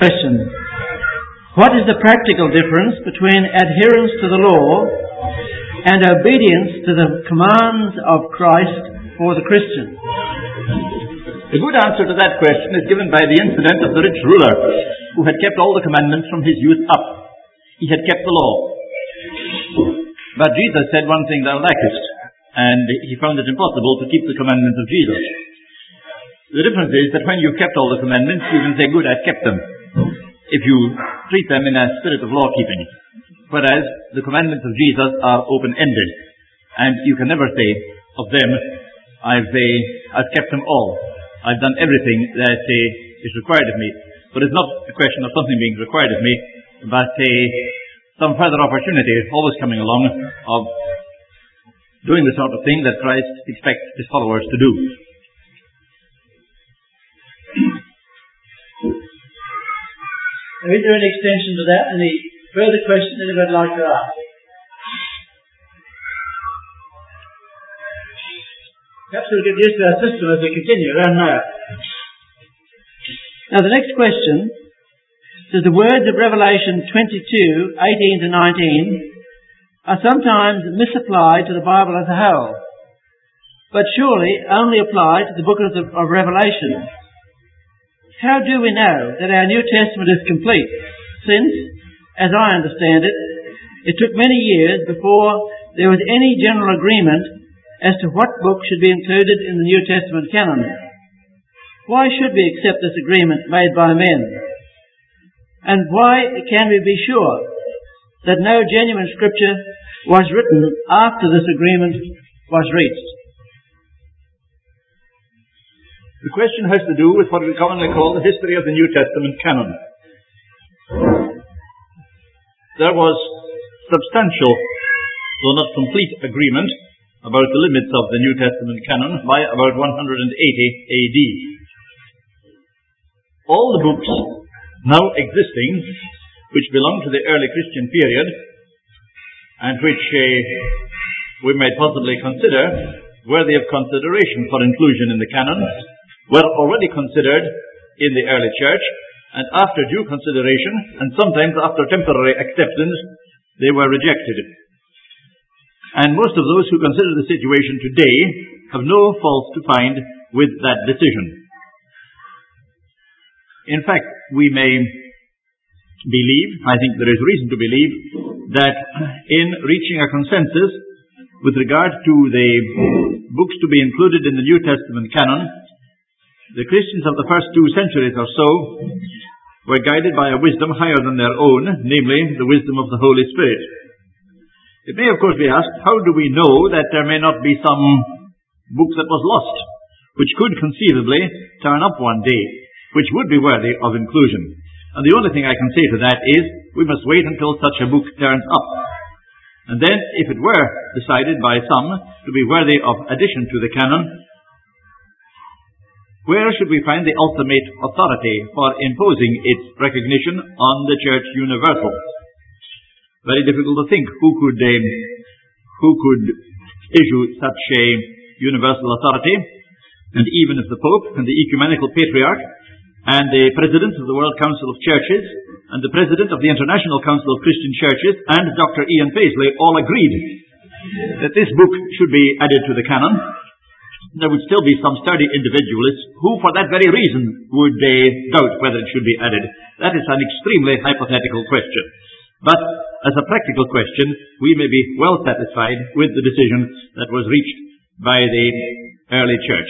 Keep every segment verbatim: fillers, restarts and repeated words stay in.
Question. What is the practical difference between adherence to the law and obedience to the commands of Christ for the Christian? The good answer to that question is given by the incident of the rich ruler who had kept all the commandments from his youth up. He had kept the law. But Jesus said, one thing thou lackest, and he found it impossible to keep the commandments of Jesus. The difference is that when you've kept all the commandments, you can say, good, I've kept them, if you treat them in a spirit of law-keeping. Whereas the commandments of Jesus are open-ended, and you can never say of them, I've, uh, I've kept them all. I've done everything that uh, is required of me. But it's not a question of something being required of me, but uh, some further opportunity always coming along of doing the sort of thing that Christ expects his followers to do. Is there any extension to that? Any further questions anybody would like to ask? Perhaps we'll get used to our system as we continue. I don't know. Now the next question is the words of Revelation twenty-two, eighteen to nineteen are sometimes misapplied to the Bible as a whole, but surely only apply to the book of, the, of Revelation. How do we know that our New Testament is complete? Since, as I understand it, it took many years before there was any general agreement as to what book should be included in the New Testament canon. Why should we accept this agreement made by men? And why can we be sure that no genuine scripture was written after this agreement was reached? The question has to do with what we commonly call the history of the New Testament canon. There was substantial, though not complete, agreement about the limits of the New Testament canon by about one hundred eighty A D. All the books now existing, which belong to the early Christian period, and which uh, we might possibly consider worthy of consideration for inclusion in the canon, were already considered in the early church, and after due consideration, and sometimes after temporary acceptance, they were rejected. And most of those who consider the situation today have no fault to find with that decision. In fact, we may believe, I think there is reason to believe, that in reaching a consensus with regard to the books to be included in the New Testament canon, the Christians of the first two centuries or so were guided by a wisdom higher than their own, namely the wisdom of the Holy Spirit. It may, of course, be asked, how do we know that there may not be some book that was lost, which could conceivably turn up one day, which would be worthy of inclusion? And the only thing I can say to that is, we must wait until such a book turns up. And then, if it were decided by some to be worthy of addition to the canon, where should we find the ultimate authority for imposing its recognition on the Church Universal? Very difficult to think who could um, who could issue such a universal authority. And even if the Pope and the Ecumenical Patriarch and the President of the World Council of Churches and the President of the International Council of Christian Churches and Doctor Ian Paisley all agreed that this book should be added to the canon, there would still be some sturdy individualists who, for that very reason, would uh, doubt whether it should be added. That is an extremely hypothetical question. But as a practical question, we may be well satisfied with the decision that was reached by the early church.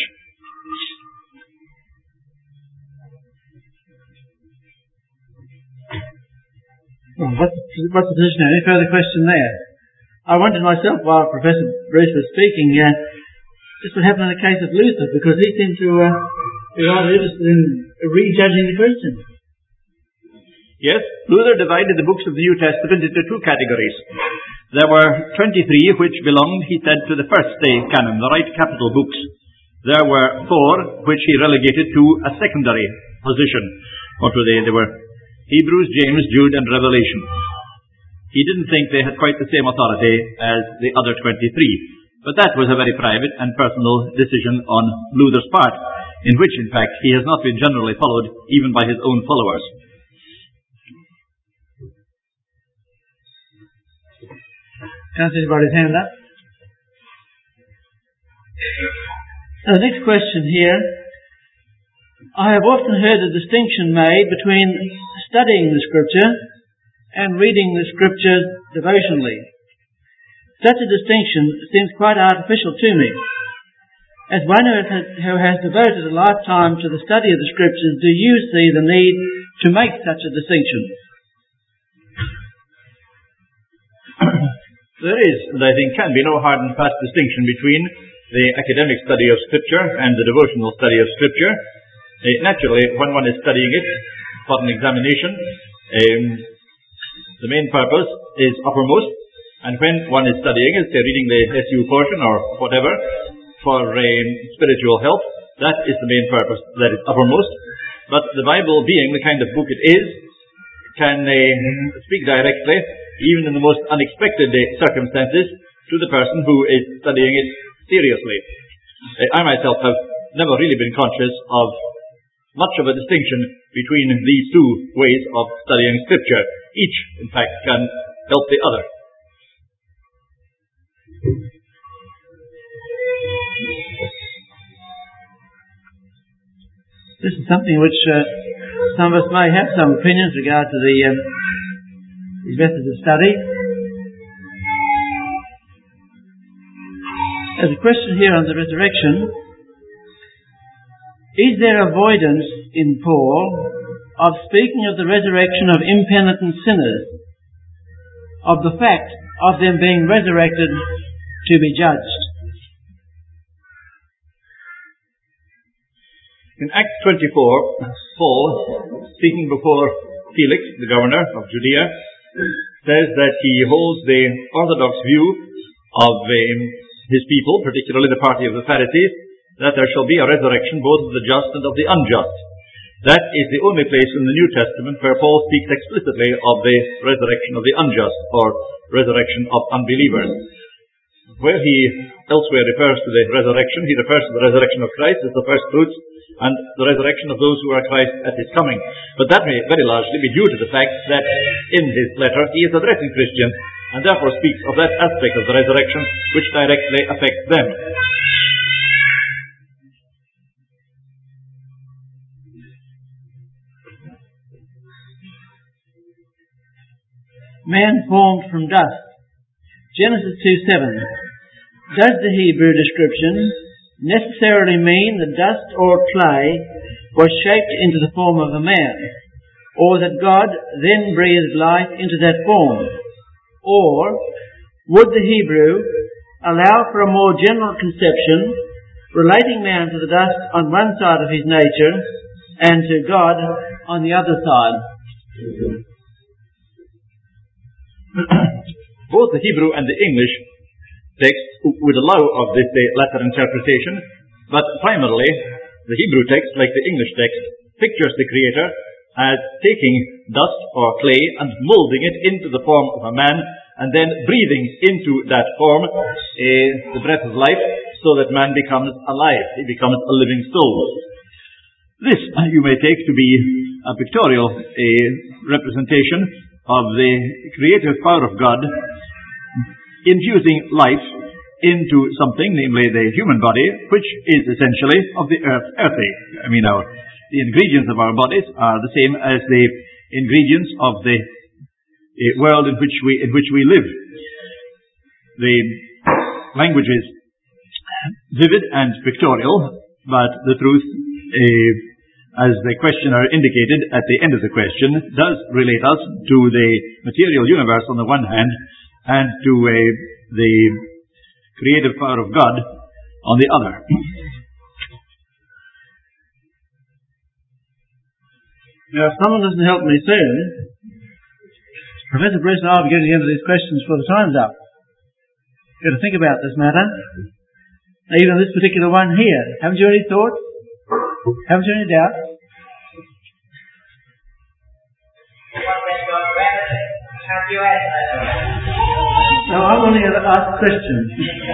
Well, what's, what's the position? Any further question there? I wondered myself while Professor Bruce was speaking, uh, just what happened in the case of Luther, because he seemed to uh, be rather interested in rejudging the Christians. Yes, Luther divided the books of the New Testament into two categories. There were twenty-three which belonged, he said, to the first day canon, the right capital books. There were four which he relegated to a secondary position. What were they? They were Hebrews, James, Jude, and Revelation. He didn't think they had quite the same authority as the other twenty-three. But that was a very private and personal decision on Luther's part, in which, in fact, he has not been generally followed even by his own followers. Can't see anybody's hand up. Now, the next question here. I have often heard a distinction made between studying the Scripture and reading the Scripture devotionally. Such a distinction seems quite artificial to me. As one who has, who has devoted a lifetime to the study of the Scriptures, do you see the need to make such a distinction? There is, and I think can be, no hard and fast distinction between the academic study of Scripture and the devotional study of Scripture. Uh, naturally, when one is studying it for an examination, um, the main purpose is uppermost, and when one is studying it, say reading the S U portion or whatever, for um, spiritual help, that is the main purpose, that is uppermost. But the Bible, being the kind of book it is, can uh, speak directly, even in the most unexpected uh, circumstances, to the person who is studying it seriously. Uh, I myself have never really been conscious of much of a distinction between these two ways of studying Scripture. Each, in fact, can help the other. This is something which uh, some of us may have some opinions with regard to the um, these methods of study. There's a question here on the resurrection. Is there avoidance in Paul of speaking of the resurrection of impenitent sinners, of the fact of them being resurrected to be judged? In Acts twenty-four, Paul, speaking before Felix, the governor of Judea, says that he holds the orthodox view of um, his people, particularly the party of the Pharisees, that there shall be a resurrection both of the just and of the unjust. That is the only place in the New Testament where Paul speaks explicitly of the resurrection of the unjust, or resurrection of unbelievers. Where he elsewhere refers to the resurrection, he refers to the resurrection of Christ as the first fruits, and the resurrection of those who are Christ at his coming. But that may very largely be due to the fact that in his letter he is addressing Christians, and therefore speaks of that aspect of the resurrection which directly affects them. Man formed from dust. Genesis two seven. Does the Hebrew description necessarily mean that dust or clay was shaped into the form of a man, or that God then breathed life into that form? Or would the Hebrew allow for a more general conception relating man to the dust on one side of his nature and to God on the other side? Both the Hebrew and the English texts would allow of this uh, latter interpretation, but primarily the Hebrew text, like the English text, pictures the Creator as taking dust or clay and moulding it into the form of a man, and then breathing into that form uh, the breath of life, so that man becomes alive. He becomes a living soul. This you may take to be a pictorial uh, representation of the creative power of God infusing life into something, namely the human body, which is essentially of the earth, earthy. I mean, our, the ingredients of our bodies are the same as the ingredients of the uh, world in which we in which we live. The language is vivid and pictorial, but the truth, uh, as the questioner indicated at the end of the question, does relate us to the material universe on the one hand, and to uh, the creative power of God on the other. Now, if someone doesn't help me soon, Professor Bruce and I will be getting into these questions before the time's up. You've got to think about this matter. Even this particular one here. Haven't you any thoughts? Haven't you any doubts? No, I'm only going to ask questions.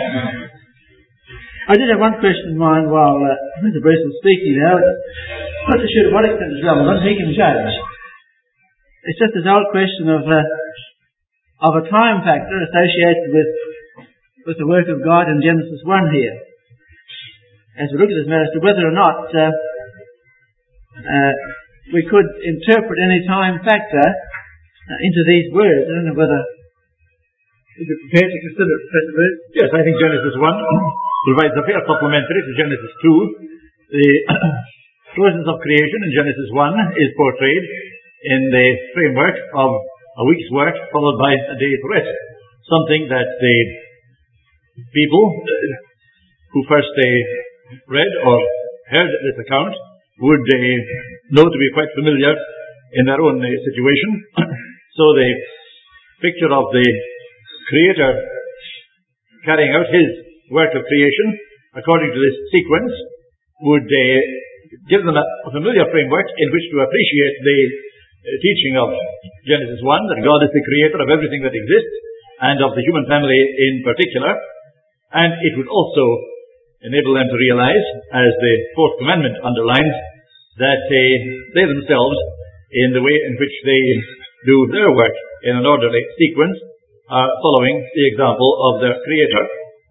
I did have one question in mind while uh, Mister Bruce was speaking now. Not to sure to what extent it's relevant, he can judge. It's just this old question of uh, of a time factor associated with, with the work of God in Genesis one here. As we look at this matter as to whether or not uh, uh, we could interpret any time factor uh, into these words. I don't know whether you'd be prepared to consider it, Professor Booth. Yes, I think Genesis one provides a fair supplementary to Genesis two. The process of creation in Genesis one is portrayed in the framework of a week's work followed by a day's rest. Something that the people who first uh, read or heard this account would uh, know to be quite familiar in their own uh, situation. So the picture of the Creator carrying out his work of creation according to this sequence would uh, give them a, a familiar framework in which to appreciate the uh, teaching of Genesis one, that God is the creator of everything that exists and of the human family in particular. And it would also enable them to realize, as the fourth commandment underlines, that uh, they themselves, in the way in which they do their work in an orderly sequence, are following the example of their Creator.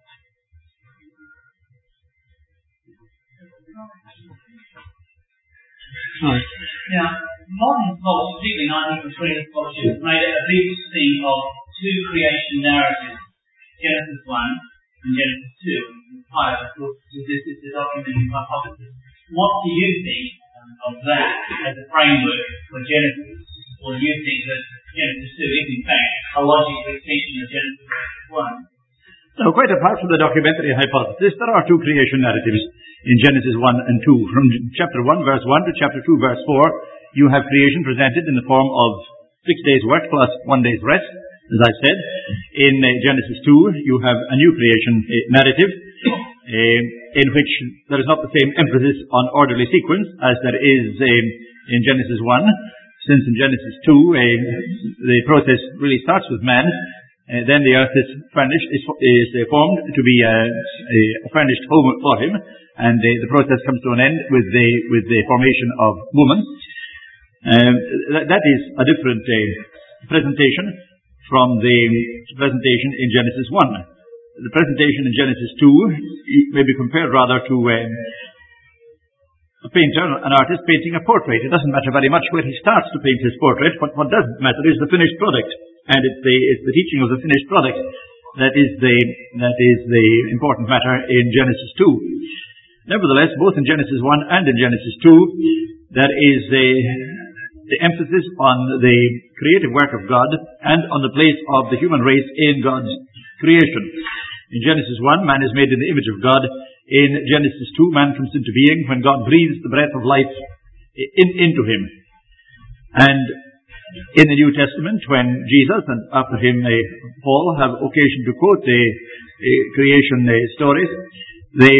Right. Now, modern scholars, particularly nineteen twentieth scholarship, has made a big thing of two creation narratives, Genesis one and Genesis two. Pilate, of course, this is the documenting hypothesis. What do you think um, of that as a framework for Genesis? Or do you think that Genesis two is in fact a logical extension of Genesis one? Now, quite apart from the documentary hypothesis, there are two creation narratives in Genesis one and two. From chapter one, verse one to chapter two, verse four, you have creation presented in the form of six days' work plus one day's rest, as I said. In uh, Genesis two, you have a new creation uh, narrative, uh, in which there is not the same emphasis on orderly sequence as there is uh, in Genesis one. Since in Genesis two, uh, the process really starts with man, uh, then the earth is furnished, is, is uh, formed to be a, a furnished home for him, and uh, the process comes to an end with the with the formation of woman. Um, that, that is a different uh, presentation from the presentation in Genesis one. The presentation in Genesis two may be compared rather to um, a painter, an artist painting a portrait. It doesn't matter very much where he starts to paint his portrait, but what does matter is the finished product. And it's the, it's the teaching of the finished product that is the, that is the important matter in Genesis two. Nevertheless, both in Genesis one and in Genesis two, there is a, the emphasis on the creative work of God and on the place of the human race in God's creation. In Genesis one, man is made in the image of God. In Genesis two, man comes into being when God breathes the breath of life in, into him. And in the New Testament, when Jesus and after him uh, Paul have occasion to quote the uh, creation uh, stories, they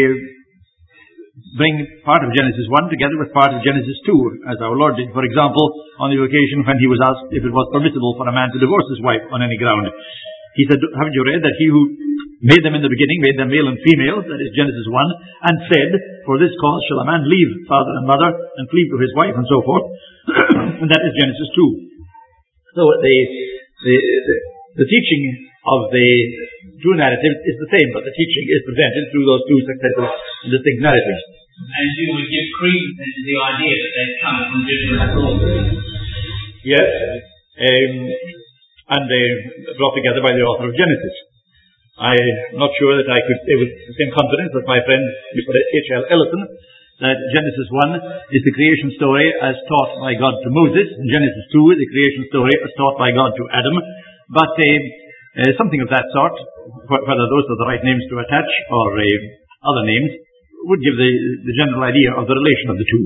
bring part of Genesis one together with part of Genesis two, as our Lord did, for example, on the occasion when he was asked if it was permissible for a man to divorce his wife on any ground. He said, haven't you read that he who made them in the beginning made them male and female, that is Genesis one, and said, for this cause shall a man leave father and mother and cleave to his wife, and so forth. And that is Genesis two. So the, the, the, the teaching of the two narratives is the same, but the teaching is presented through those two successive and distinct narratives. And you would give credence to the idea that they come from different sources. Yes, um, and they brought together by the author of Genesis. I'm not sure that I could say with the same confidence as my friend Mister H L Ellison that Genesis one is the creation story as taught by God to Moses, and Genesis two is the creation story as taught by God to Adam. But uh, uh, something of that sort, whether those are the right names to attach or uh, other names, would give the, the general idea of the relation of the two.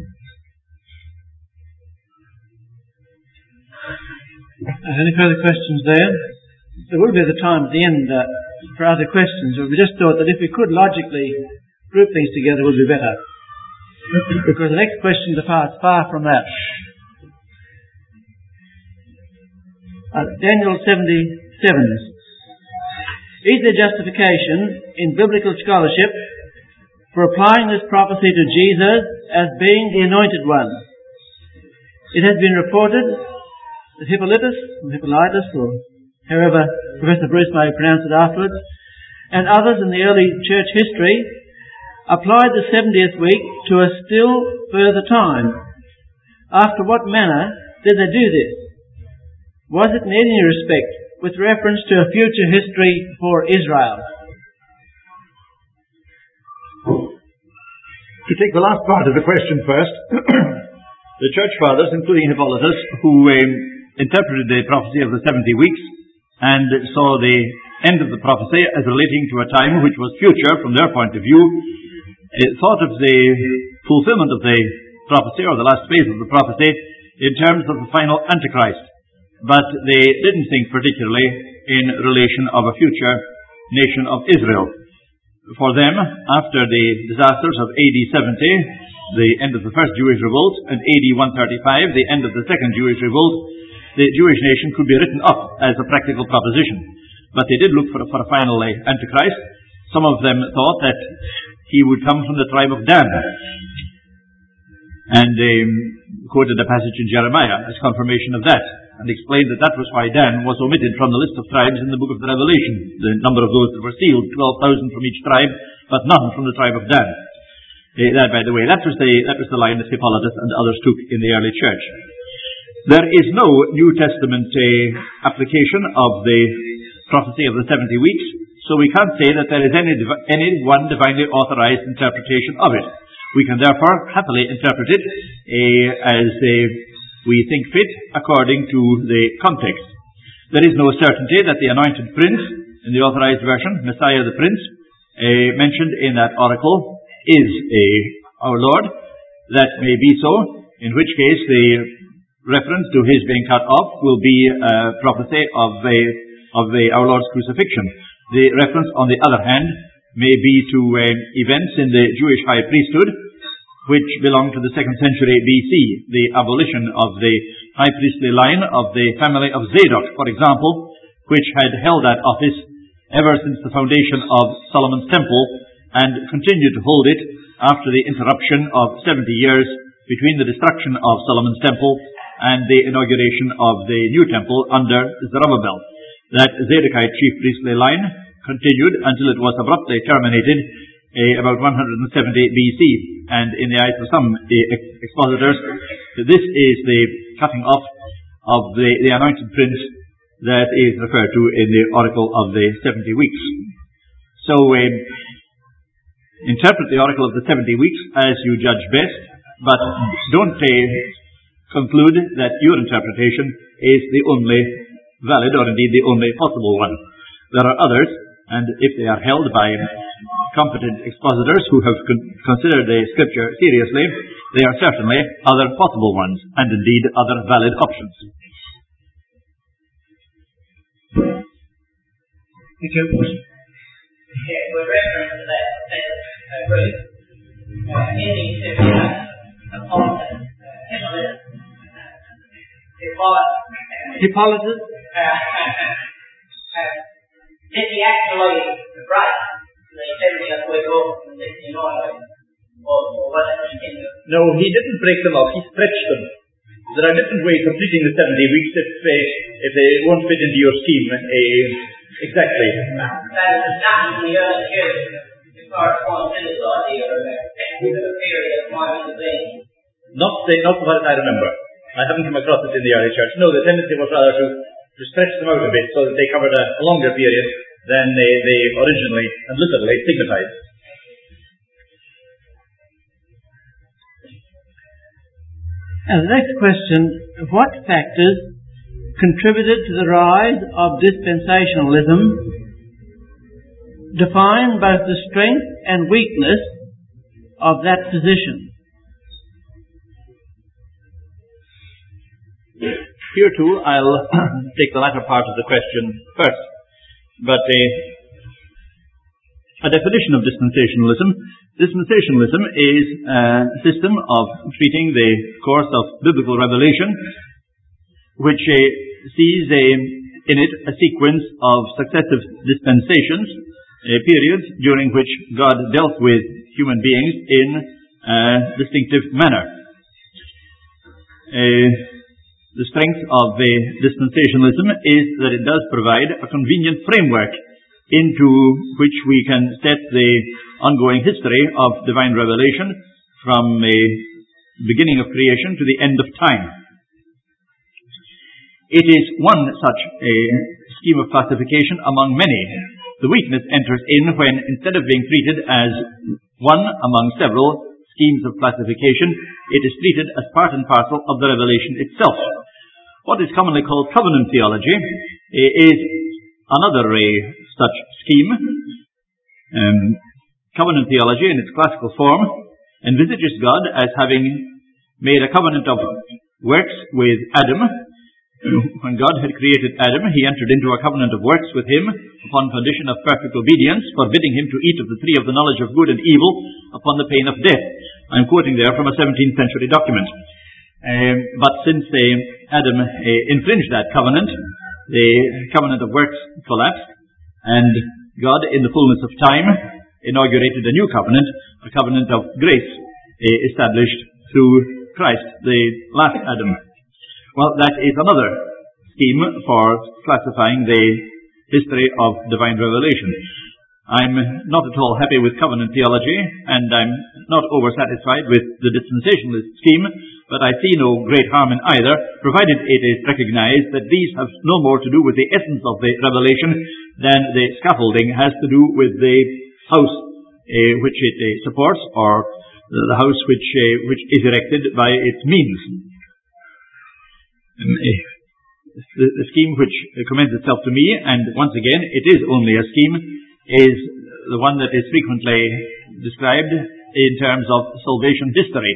Any further questions there? There will be the time at the end uh, for other questions, but we just thought that if we could logically group things together, it would be better. Because the next question departs far from that. Uh, Daniel seventy-seven. Is there justification in biblical scholarship for applying this prophecy to Jesus as being the Anointed One? It has been reported that Hippolytus, or Hippolytus, or however Professor Bruce may pronounce it afterwards, and others in the early church history applied the seventieth week to a still further time. After what manner did they do this? Was it in any respect with reference to a future history for Israel? To take the last part of the question first, the church fathers, including Hippolytus, who um, interpreted the prophecy of the seventy weeks and saw the end of the prophecy as relating to a time which was future from their point of view, uh, thought of the fulfillment of the prophecy, or the last phase of the prophecy, in terms of the final Antichrist. But they didn't think particularly in relation of a future nation of Israel. For them, after the disasters of A D seventy, the end of the first Jewish revolt, and A D one thirty-five, the end of the second Jewish revolt, the Jewish nation could be written up as a practical proposition. But they did look for a, for a final uh, Antichrist. Some of them thought that he would come from the tribe of Dan, and um, quoted a passage in Jeremiah as confirmation of that, and explained that that was why Dan was omitted from the list of tribes in the book of the Revelation. The number of those that were sealed, twelve thousand from each tribe, but none from the tribe of Dan. Uh, that, by the way, that was the that was the line that Hippolytus and others took in the early church. There is no New Testament uh, application of the prophecy of the seventy weeks, so we can't say that there is any any one divinely authorized interpretation of it. We can therefore happily interpret it uh, as uh, we think fit according to the context. There is no certainty that the anointed prince, in the authorized version, Messiah the Prince, uh, mentioned in that oracle, is uh, our Lord. That may be so, in which case the reference to his being cut off will be a prophecy of, the, of the, our Lord's crucifixion. The reference, on the other hand, may be to uh, events in the Jewish high priesthood, which belong to the second century B C, the abolition of the high priestly line of the family of Zadok, for example, which had held that office ever since the foundation of Solomon's temple, and continued to hold it after the interruption of seventy years between the destruction of Solomon's temple and the inauguration of the new temple under Zerubbabel. That Zadokite chief priestly line continued until it was abruptly terminated uh, about one hundred seventy B C. And in the eyes of some uh, expositors, this is the cutting off of the, the anointed prince that is referred to in the oracle of the seventy weeks. So, um, interpret the oracle of the seventy weeks as you judge best, but don't uh, conclude that your interpretation is the only valid, or indeed the only possible one. There are others, and if they are held by competent expositors who have con- considered the scripture seriously, they are certainly other possible ones, and indeed other valid options. Thank you. Yeah, with reference to that, that Ruth, uh, ending to Hippolytus, Hippolytus? Did he actually break the seventieth week off from sixty-nine weeks? Or, or was it continued? No, he didn't break them off, he stretched them. There are different ways of completing the seventy weeks if, uh, if they won't fit into your scheme. Uh, exactly. That is not in the early church as far as one sentence idea or a period of time to be. Not, uh, not what I remember. I haven't come across it in the early church. No, the tendency was rather to, to stretch them out a bit so that they covered a, a longer period than they, they originally and literally signified. And the next question, what factors contributed to the rise of dispensationalism? Define both the strength and weakness of that position. Here too, I'll take the latter part of the question first. But uh, a definition of dispensationalism. Dispensationalism is a system of treating the course of biblical revelation, which uh, sees uh, in it a sequence of successive dispensations, uh, periods during which God dealt with human beings in a distinctive manner. Uh, The strength of uh, dispensationalism is that it does provide a convenient framework into which we can set the ongoing history of divine revelation from the beginning of creation to the end of time. It is one such a scheme of classification among many. The weakness enters in when, instead of being treated as one among several schemes of classification, it is treated as part and parcel of the revelation itself. What is commonly called covenant theology is another uh, such scheme. Um, covenant theology, in its classical form, envisages God as having made a covenant of works with Adam. When God had created Adam, he entered into a covenant of works with him upon condition of perfect obedience, forbidding him to eat of the tree of the knowledge of good and evil upon the pain of death. I'm quoting there from a seventeenth century document. Um, but since uh, Adam uh, infringed that covenant, the covenant of works collapsed, and God, in the fullness of time, inaugurated a new covenant, a covenant of grace, uh, established through Christ, the last Adam. Well, that is another scheme for classifying the history of divine revelation. I'm not at all happy with covenant theology, and I'm not oversatisfied with the dispensationalist scheme, but I see no great harm in either, provided it is recognized that these have no more to do with the essence of the revelation than the scaffolding has to do with the house uh, which it uh, supports, or the house which uh, which is erected by its means. Um, uh, the, the scheme which commends itself to me, and once again, it is only a scheme, is the one that is frequently described in terms of salvation history.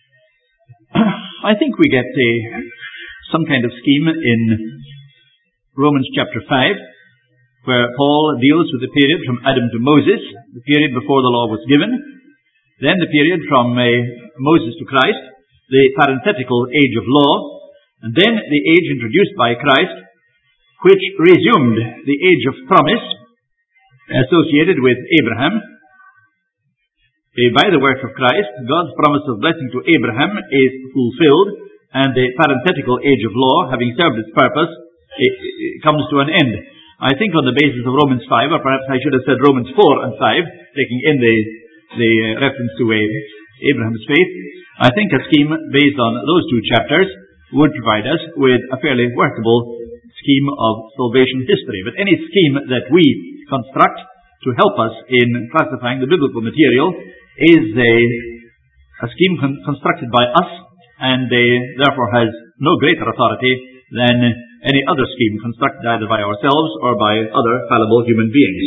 I think we get a, some kind of scheme in Romans chapter five, where Paul deals with the period from Adam to Moses, the period before the law was given, then the period from uh, Moses to Christ, the parenthetical age of law, and then the age introduced by Christ, which resumed the age of promise associated with Abraham. By the work of Christ, God's promise of blessing to Abraham is fulfilled, and the parenthetical age of law, having served its purpose, it, it comes to an end. I think on the basis of Romans five, or perhaps I should have said Romans four and five, taking in the, the reference to uh, Abraham's faith, I think a scheme based on those two chapters would provide us with a fairly workable scheme of salvation history. But any scheme that we construct to help us in classifying the biblical material is a, a scheme con- constructed by us, and uh, therefore has no greater authority than any other scheme constructed either by ourselves or by other fallible human beings.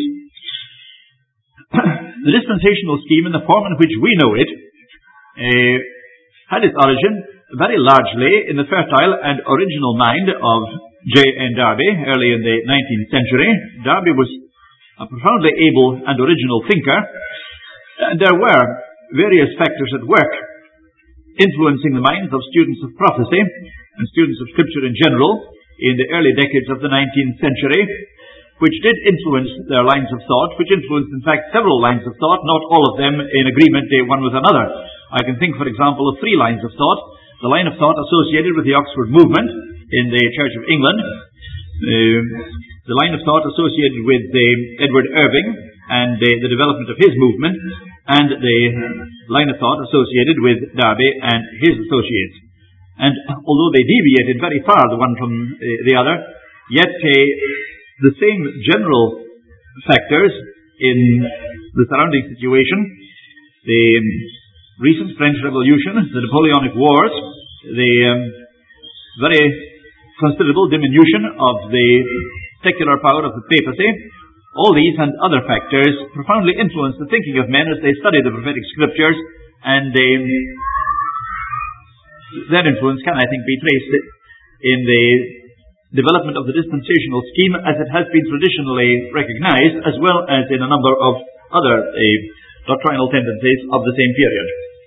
The dispensational scheme, in the form in which we know it, uh, had its origin very largely in the fertile and original mind of J N Darby early in the nineteenth century. Darby was a profoundly able and original thinker, and there were various factors at work influencing the minds of students of prophecy and students of Scripture in general in the early decades of the nineteenth century, which did influence their lines of thought, which influenced, in fact, several lines of thought, not all of them in agreement one with another. I can think, for example, of three lines of thought. The line of thought associated with the Oxford movement in the Church of England, uh, the line of thought associated with uh, Edward Irving and uh, the development of his movement, and the line of thought associated with Darby and his associates. And although they deviated very far the one from uh, the other, yet uh, the same general factors in the surrounding situation, the recent French Revolution, the Napoleonic Wars, the um, very considerable diminution of the secular power of the papacy, all these and other factors profoundly influence the thinking of men as they study the prophetic scriptures, and they, their influence can, I think, be traced in the development of the dispensational scheme as it has been traditionally recognized, as well as in a number of other uh, doctrinal tendencies of the same period.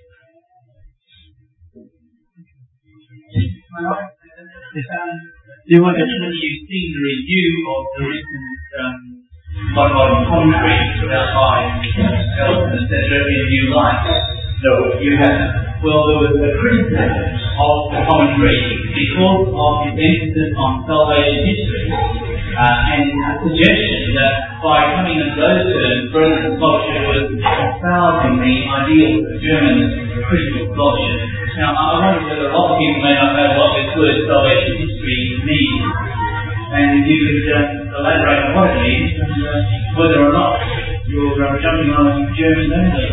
Do you want to you've seen the review of the recent um, modern commentary by Elton that said there will be a new life? No, you haven't. Well, there was a criticism of the commentary because of its emphasis on salvation history, uh, and a suggestion that by coming into those terms, Brethren scholarship was espousing the ideals of German Christian scholarship. Now, I wonder whether a lot of people may not know what this word salvation history means, and if you could uh, elaborate on what it means, and uh, whether or not you're uh, jumping on a German only.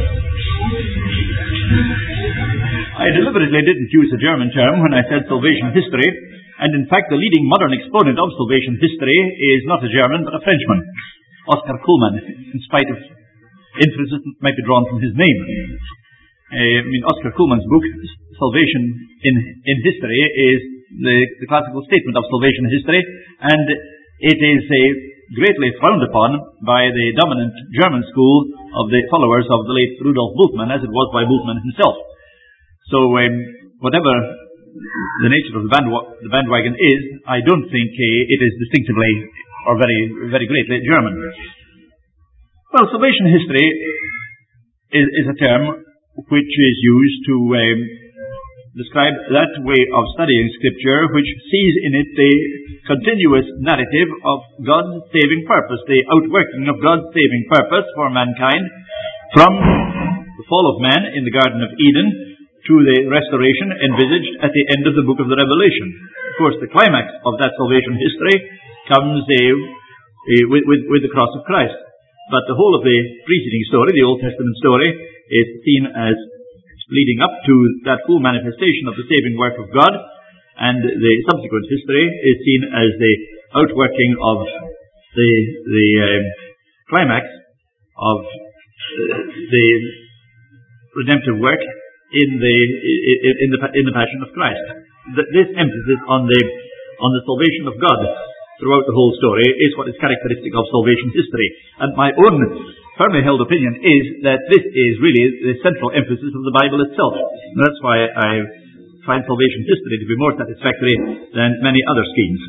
I deliberately didn't use a German term when I said salvation history, and in fact the leading modern exponent of salvation history is not a German but a Frenchman, Oscar Cullmann, in spite of inferences that might be drawn from his name. Uh, I mean, Oscar Cullmann's book, Salvation in, in History, is the, the classical statement of salvation history, and it is uh, greatly frowned upon by the dominant German school of the followers of the late Rudolf Bultmann, as it was by Bultmann himself. So, um, whatever the nature of the, bandwa- the bandwagon is, I don't think uh, it is distinctively or very, very greatly German. Well, salvation history is, is a term which is used to um, describe that way of studying Scripture which sees in it the continuous narrative of God's saving purpose, the outworking of God's saving purpose for mankind from the fall of man in the Garden of Eden to the restoration envisaged at the end of the book of the Revelation. Of course, the climax of that salvation history comes uh, uh, with, with, with the cross of Christ. But the whole of the preceding story, the Old Testament story, is seen as leading up to that full manifestation of the saving work of God, and the subsequent history is seen as the outworking of the, the um, climax of uh, the redemptive work in the in the in the passion of Christ. This emphasis on the on the salvation of God throughout the whole story is what is characteristic of salvation history. And my own firmly held opinion is that this is really the central emphasis of the Bible itself. And that's why I find salvation history to be more satisfactory than many other schemes.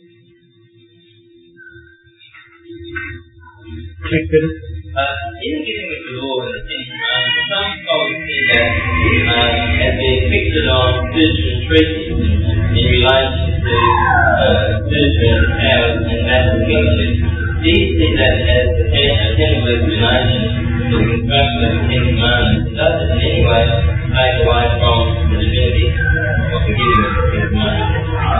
Uh, in dealing with the law and the sin, um, some scholars say that um, as a fiction of spiritual traces in relation to uh, spiritual powers and natural kingship, these see that as a tenuous relation to the construction of the Ten Commandments. Does it in any way take away from the divinity of the giving of the Ten Commandments?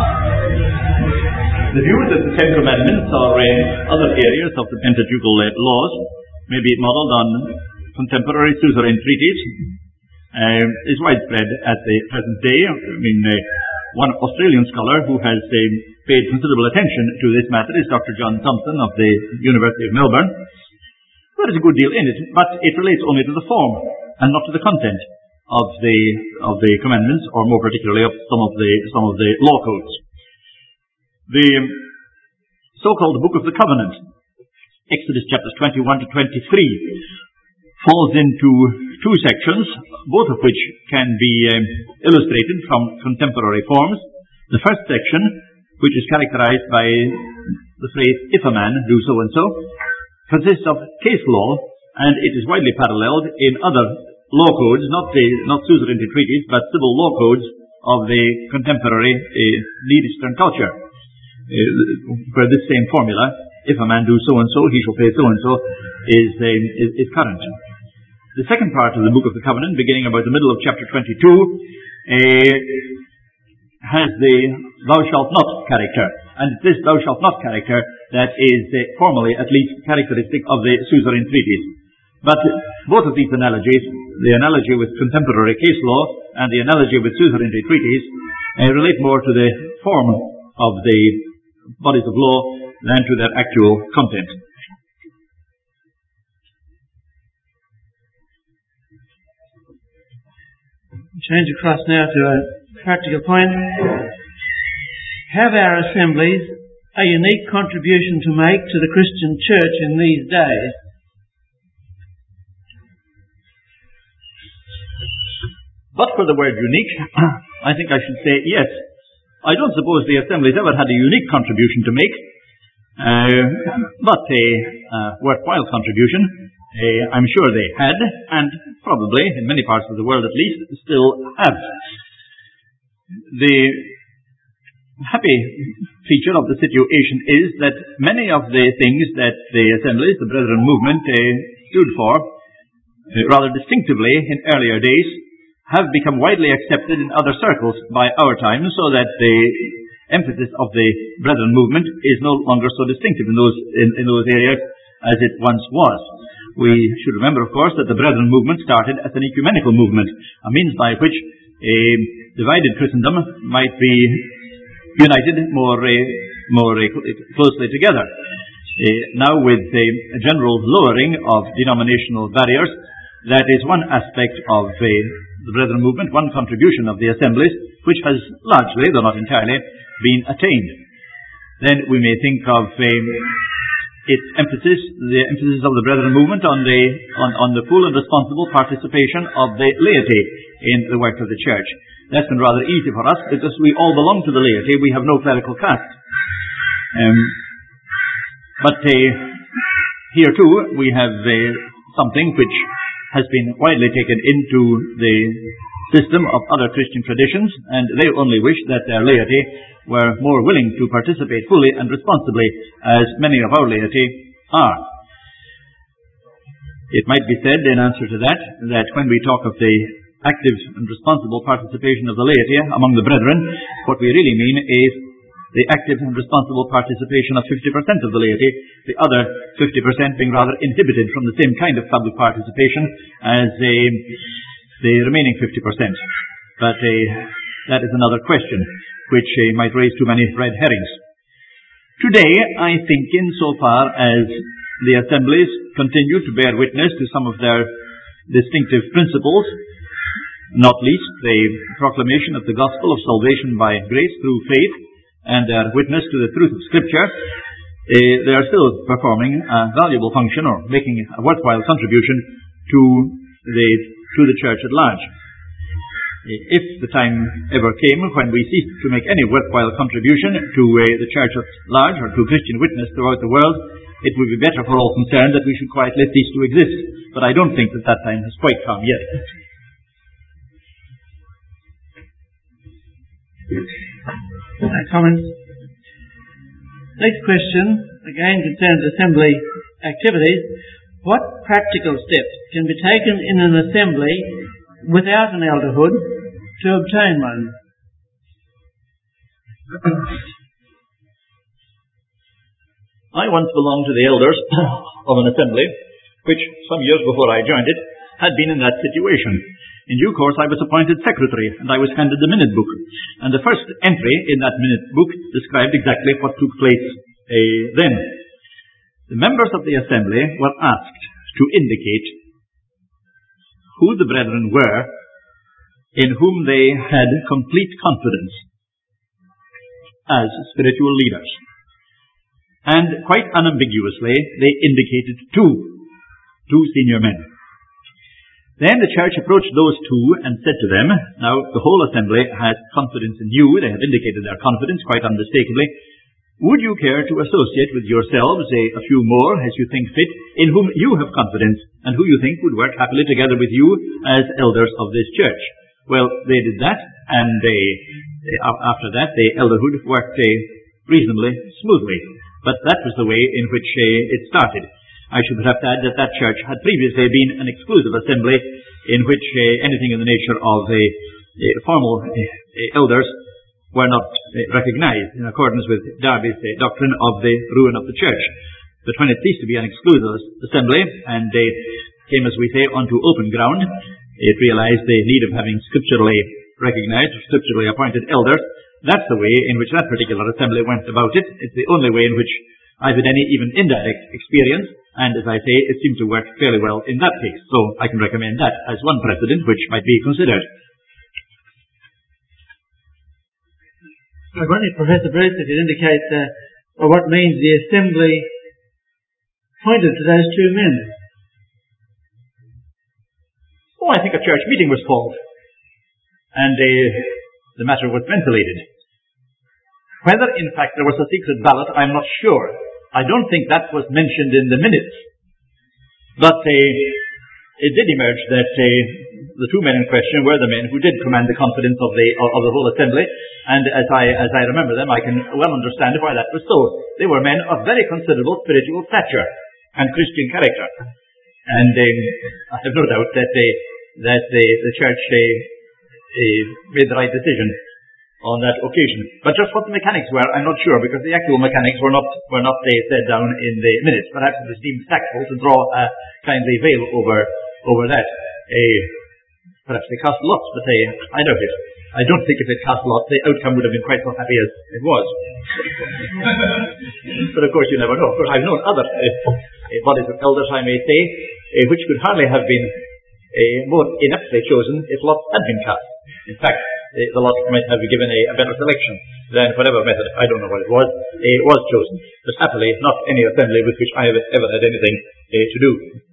The view that the Ten Commandments are in other areas of the Pentateuchal uh, laws may be modelled on contemporary suzerain treaties uh, is widespread at the present day. I mean, uh, one Australian scholar who has uh, paid considerable attention to this matter is Doctor John Thompson of the University of Melbourne. There is a good deal in it, but it relates only to the form and not to the content of the of the commandments, or more particularly of some of the some of the law codes. The so-called Book of the Covenant, Exodus chapters twenty-one to twenty-three, falls into two sections, both of which can be um, illustrated from contemporary forms. The first section, which is characterized by the phrase, if a man do so and so, consists of case law, and it is widely paralleled in other law codes, not the not suzerain treaties, but civil law codes of the contemporary uh, Near Eastern culture, uh, where this same formula, if a man do so and so, he shall pay so and so, is, um, is, is current. The second part of the Book of the Covenant, beginning about the middle of chapter twenty-two, uh, has the thou shalt not character. And it's this thou shalt not character that is uh, formally at least characteristic of the suzerain treaties. But both of these analogies, the analogy with contemporary case law and the analogy with suzerainty treaties, uh, relate more to the form of the bodies of law than to their actual content. Change across now to a practical point. Have our assemblies a unique contribution to make to the Christian church in these days? But for the word unique, I think I should say yes. I don't suppose the assemblies ever had a unique contribution to make, uh, but a uh, worthwhile contribution. Uh, I'm sure they had, and probably, in many parts of the world at least, still have. The happy feature of the situation is that many of the things that the assemblies, the Brethren movement, uh, stood for, uh, rather distinctively in earlier days, have become widely accepted in other circles by our time, so that the emphasis of the Brethren movement is no longer so distinctive in those in, in those areas as it once was. We should remember, of course, that the Brethren movement started as an ecumenical movement, a means by which a divided Christendom might be united more uh, more uh, closely together. Uh, now, with a general lowering of denominational barriers, that is one aspect of uh, the Brethren movement, one contribution of the assemblies, which has largely, though not entirely, been attained. Then we may think of uh, its emphasis, the emphasis of the Brethren movement on the on, on the full and responsible participation of the laity in the work of the church. That's been rather easy for us because we all belong to the laity. We have no clerical caste. Um, but uh, here too we have uh, something which has been widely taken into the system of other Christian traditions, and they only wish that their laity were more willing to participate fully and responsibly, as many of our laity are. It might be said in answer to that, that when we talk of the active and responsible participation of the laity among the brethren, what we really mean is the active and responsible participation of fifty percent of the laity, the other fifty percent being rather inhibited from the same kind of public participation as uh, the remaining fifty percent. But uh, that is another question, which uh, might raise too many red herrings. Today, I think insofar as the assemblies continue to bear witness to some of their distinctive principles, not least the proclamation of the gospel of salvation by grace through faith, and their witness to the truth of Scripture, uh, they are still performing a valuable function or making a worthwhile contribution to the to the church at large. If the time ever came when we ceased to make any worthwhile contribution to uh, the church at large or to Christian witness throughout the world, it would be better for all concerned that we should quietly cease to exist. But I don't think that that time has quite come yet. Comments? Next question, again concerns assembly activities. What practical steps can be taken in an assembly without an elderhood to obtain one? I once belonged to the elders of an assembly, which some years before I joined it, had been in that situation. In due course, I was appointed secretary, and I was handed the minute book. And the first entry in that minute book described exactly what took place uh, then. The members of the assembly were asked to indicate who the brethren were in whom they had complete confidence as spiritual leaders. And quite unambiguously, they indicated two, two senior men. Then the church approached those two and said to them, now the whole assembly has confidence in you, they have indicated their confidence quite unmistakably. Would you care to associate with yourselves a, a few more as you think fit, in whom you have confidence, and who you think would work happily together with you as elders of this church? Well, they did that, and they, they, after that the elderhood worked uh, reasonably smoothly. But that was the way in which uh, it started. I should perhaps add that that church had previously been an exclusive assembly in which uh, anything in the nature of uh, uh, formal uh, elders were not uh, recognized in accordance with Darby's uh, doctrine of the ruin of the church. But when it ceased to be an exclusive assembly and uh, came, as we say, onto open ground, it realized the need of having scripturally recognized, scripturally appointed elders. That's the way in which that particular assembly went about it. It's the only way in which I've had any even indirect experience, and as I say, it seemed to work fairly well in that case. So I can recommend that as one precedent which might be considered. I wonder if Professor Bruce, if you'd indicate uh, well, what means the assembly pointed to those two men. Oh, I think a church meeting was called, and uh, the matter was ventilated. Whether, in fact, there was a secret ballot, I'm not sure. I don't think that was mentioned in the minutes. But uh, it did emerge that uh, the two men in question were the men who did command the confidence of the of the whole assembly, and as I as I remember them, I can well understand why that was so. They were men of very considerable spiritual stature and Christian character, and um, I have no doubt that they, that the the church uh, uh, made the right decision on that occasion. But just what the mechanics were, I'm not sure, because the actual mechanics were not were not uh, set down in the minutes. Perhaps it was deemed tactful to draw a kindly veil over over that. Uh, perhaps they cast lots, but they, I doubt it. I don't think if it cast lots, the outcome would have been quite so happy as it was. But of course, you never know. Of course, I've known other uh, uh, bodies of elders, I may say, uh, which could hardly have been uh, more ineptly chosen if lots had been cast. In fact, uh, the lot might have given a, a better selection than whatever method, I don't know what it was, uh, was chosen. But happily, not any assembly with which I have ever had anything uh, to do.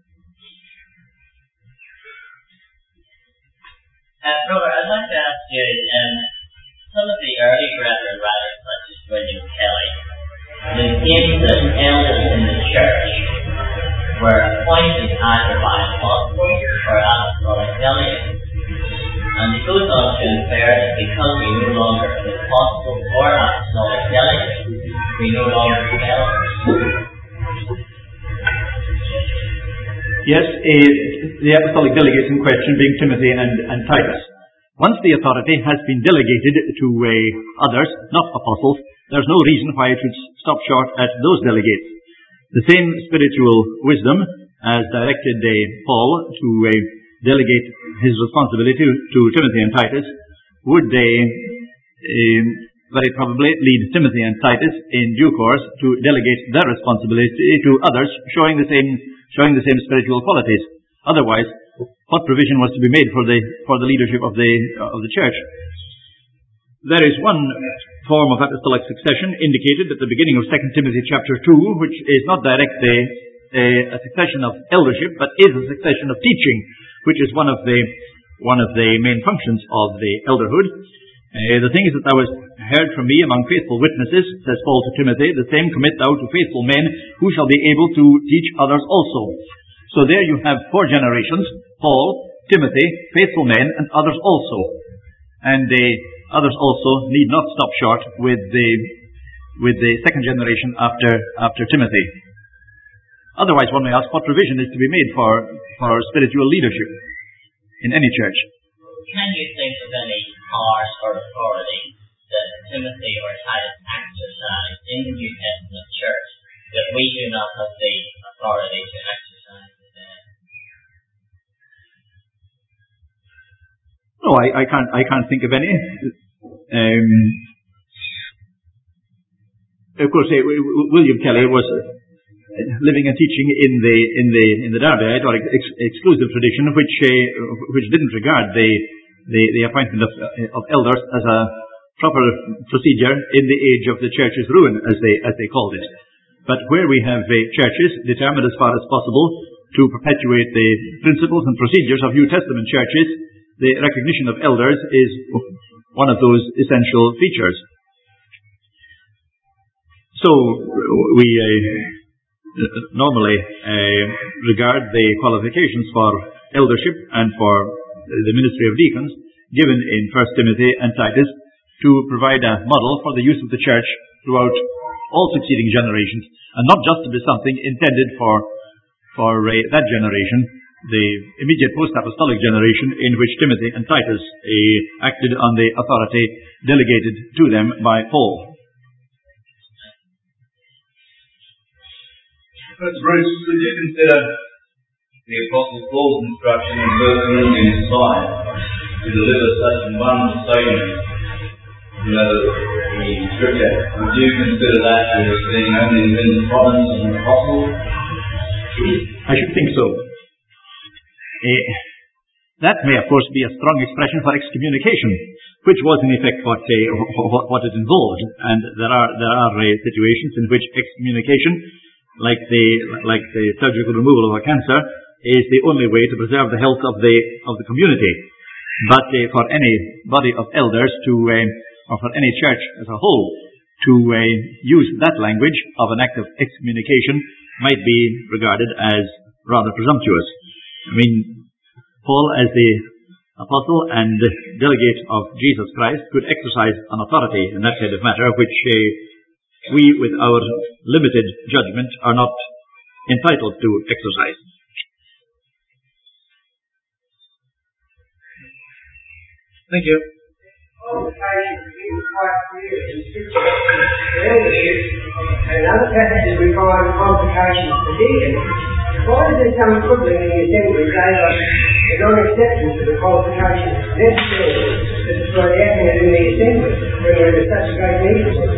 Uh, Brother, I'd like to ask you, um, some of the early brethren writers, such as William Kelly, maintained that elders in the church were appointed either by apostles or apostolic delegates. And he goes on to infer that because we no longer have apostles or apostolic delegates, we no longer have elders. Yes, uh, the apostolic delegates in question being Timothy and, and Titus. Once the authority has been delegated to uh, others, not apostles, there's no reason why it should stop short at those delegates. The same spiritual wisdom as directed uh, Paul to uh, delegate his responsibility to, to Timothy and Titus would uh, uh, very probably lead Timothy and Titus in due course to delegate their responsibility to others, showing the same showing the same spiritual qualities. Otherwise, what provision was to be made for the for the leadership of the uh, of the church? There is one form of apostolic succession indicated at the beginning of Second Timothy chapter two, which is not directly a, a succession of eldership, but is a succession of teaching, which is one of the one of the main functions of the elderhood. Uh, the thing is that thou hast heard from me among faithful witnesses, says Paul to Timothy, the same commit thou to faithful men who shall be able to teach others also. So there you have four generations: Paul, Timothy, faithful men, and others also. And the uh, others also need not stop short with the with the second generation after after Timothy. Otherwise, one may ask what provision is to be made for for spiritual leadership in any church. Can you think of any powers or authority that Timothy or Titus exercised in the New Testament church that we do not have the authority to exercise today? No, I, I can't. I can't think of any. Um, of course, uh, William Kelly was living and teaching in the in the in the Derbyite or ex- exclusive tradition, which uh, which didn't regard the the, the appointment of, uh, of elders as a proper procedure in the age of the church's ruin, as they as they called it. But where we have uh, churches determined as far as possible to perpetuate the principles and procedures of New Testament churches, the recognition of elders is one of those essential features. So we uh, normally uh, regard the qualifications for eldership and for the ministry of deacons given in First Timothy and Titus to provide a model for the use of the church throughout all succeeding generations, and not just to be something intended for for uh, that generation, the immediate post-apostolic generation in which Timothy and Titus uh, acted on the authority delegated to them by Paul. But Bruce, would you consider the Apostle Paul's instruction in First Corinthians five to deliver such abundant statements, you know, the scripture, would you consider that as being only within the province of an apostle? I should think so. Uh, that may, of course, be a strong expression for excommunication, which was in effect what uh, what, what it involved. And there are there are uh, situations in which excommunication, like the like the surgical removal of a cancer, is the only way to preserve the health of the of the community. But uh, for any body of elders to, uh, or for any church as a whole, to uh, use that language of an act of excommunication might be regarded as rather presumptuous. I mean, Paul, as the apostle and delegate of Jesus Christ, could exercise an authority in that kind of matter, which uh, we, with our limited judgment, are not entitled to exercise. Thank you. Qualification is quite clear in Scripture. Eldership and other passages require qualifications for deacons. Why is there some quibbling in the Assembly over the non-acceptance of the qualifications necessary to destroy the happiness in the Assembly when there is such a great need for them?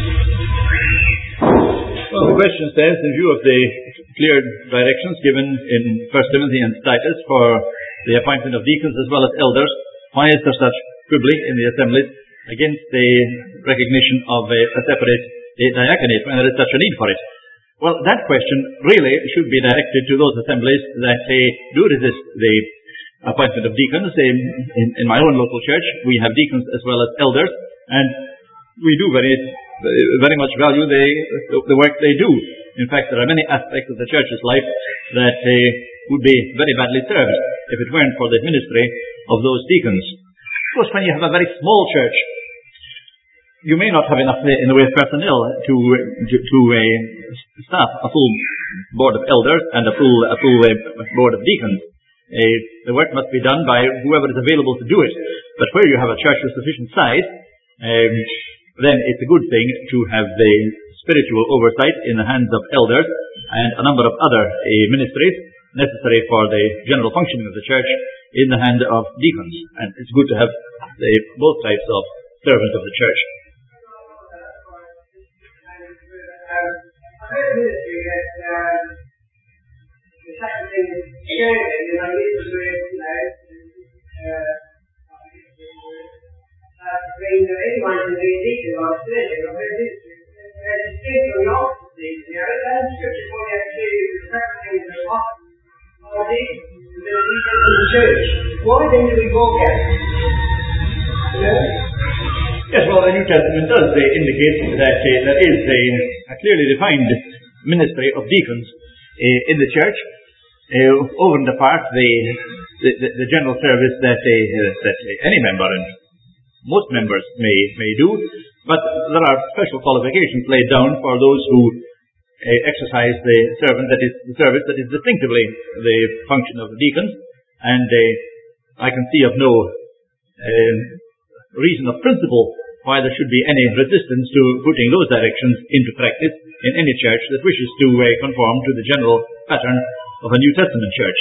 Well, the question stands in view of the clear directions given in First Timothy and Titus for the appointment of deacons as well as elders. Why is there such quibbling in the assemblies against the recognition of a, a separate a diaconate when there is such a need for it? Well, that question really should be directed to those assemblies that uh, do resist the appointment of deacons. Um, in, in my own local church, we have deacons as well as elders, and we do very, very much value the, the work they do. In fact, there are many aspects of the church's life that uh, would be very badly served if it weren't for the ministry of those deacons. Of course, when you have a very small church, you may not have enough in the way of personnel to to, to uh, staff a full board of elders and a full a full uh, board of deacons. Uh, the work must be done by whoever is available to do it. But where you have a church of sufficient size, um, then it's a good thing to have the spiritual oversight in the hands of elders and a number of other uh, ministries necessary for the general functioning of the church in the hand of deacons. And it's good to have the, both types of servants of the church. I heard ministry that um, the second thing is sharing, and I use the word, you know, uh, uh, being that anyone can be a deacon or a citizen. I heard this. There's a distinction on the opposite things, you know, and Scripture point out clearly the second thing is the office. Or deacons, the deacons in the church. Why then do we walk out? You know? Yes, well, the New Testament does uh, indicate that uh, there is a, a clearly defined ministry of deacons uh, in the church, uh, over and apart the, the, the, the general service that, uh, that uh, any member and most members may, may do, but there are special qualifications laid down for those who uh, exercise the servant that is the service that is distinctively the function of the deacons, and uh, I can see of no uh, reason of principle why there should be any resistance to putting those directions into practice in any church that wishes to uh, conform to the general pattern of a New Testament church.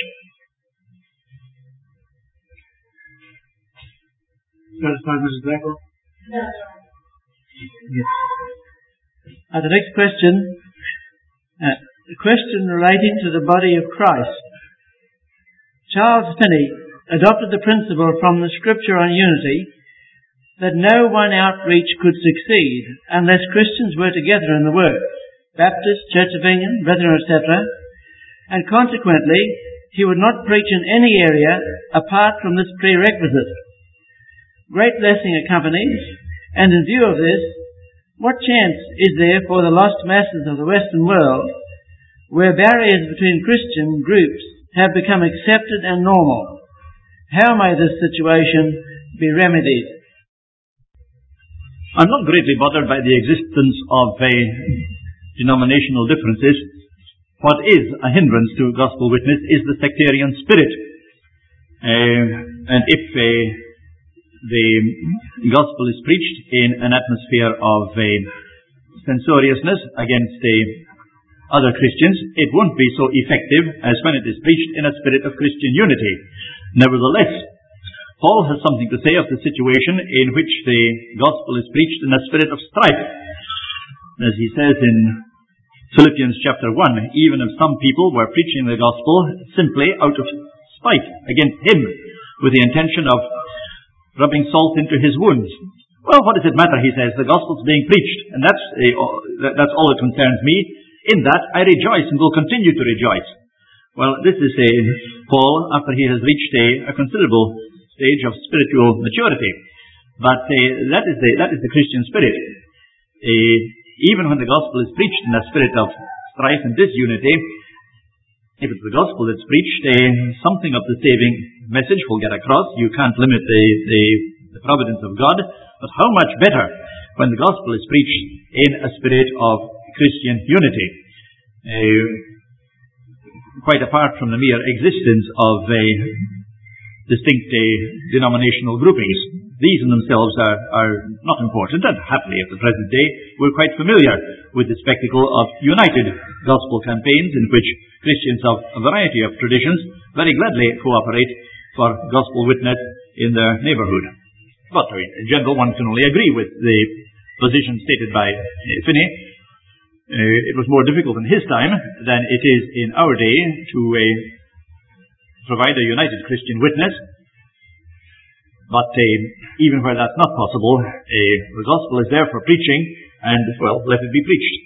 Satisfied, Missus Blackwell? Yes. Yes. Uh, the next question, uh, the question relating to the body of Christ. Charles Finney adopted the principle from the Scripture on unity that no one outreach could succeed unless Christians were together in the work, Baptist, Church of England, Brethren, et cetera, and consequently he would not preach in any area apart from this prerequisite. Great blessing accompanies, and in view of this, what chance is there for the lost masses of the Western world, where barriers between Christian groups have become accepted and normal? How may this situation be remedied? I'm not greatly bothered by the existence of uh, denominational differences. What is a hindrance to gospel witness is the sectarian spirit. Uh, and if uh, the gospel is preached in an atmosphere of uh, censoriousness against uh, other Christians, it won't be so effective as when it is preached in a spirit of Christian unity. Nevertheless, Paul has something to say of the situation in which the gospel is preached in a spirit of strife. As he says in Philippians chapter one, even if some people were preaching the gospel simply out of spite against him, with the intention of rubbing salt into his wounds. Well, what does it matter, he says, the gospel's being preached, and that's, uh, that's all that concerns me. In that I rejoice and will continue to rejoice. Well, this is uh, Paul after he has reached a, a considerable stage of spiritual maturity. But uh, that is the that is the Christian spirit. Uh, even when the gospel is preached in a spirit of strife and disunity, If it's the gospel that's preached, uh, something of the saving message will get across. You can't limit the, the, the providence of God, but how much better when the gospel is preached in a spirit of Christian unity, uh, quite apart from the mere existence of uh, distinct uh, denominational groupings. These in themselves are, are not important, and happily at the present day we're quite familiar with the spectacle of united gospel campaigns in which Christians of a variety of traditions very gladly cooperate for gospel witness in their neighbourhood. But in general, one can only agree with the position stated by uh, Finney. Uh, it was more difficult in his time than it is in our day to uh, provide a united Christian witness. But uh, even where that's not possible, uh, the gospel is there for preaching, and, well, let it be preached.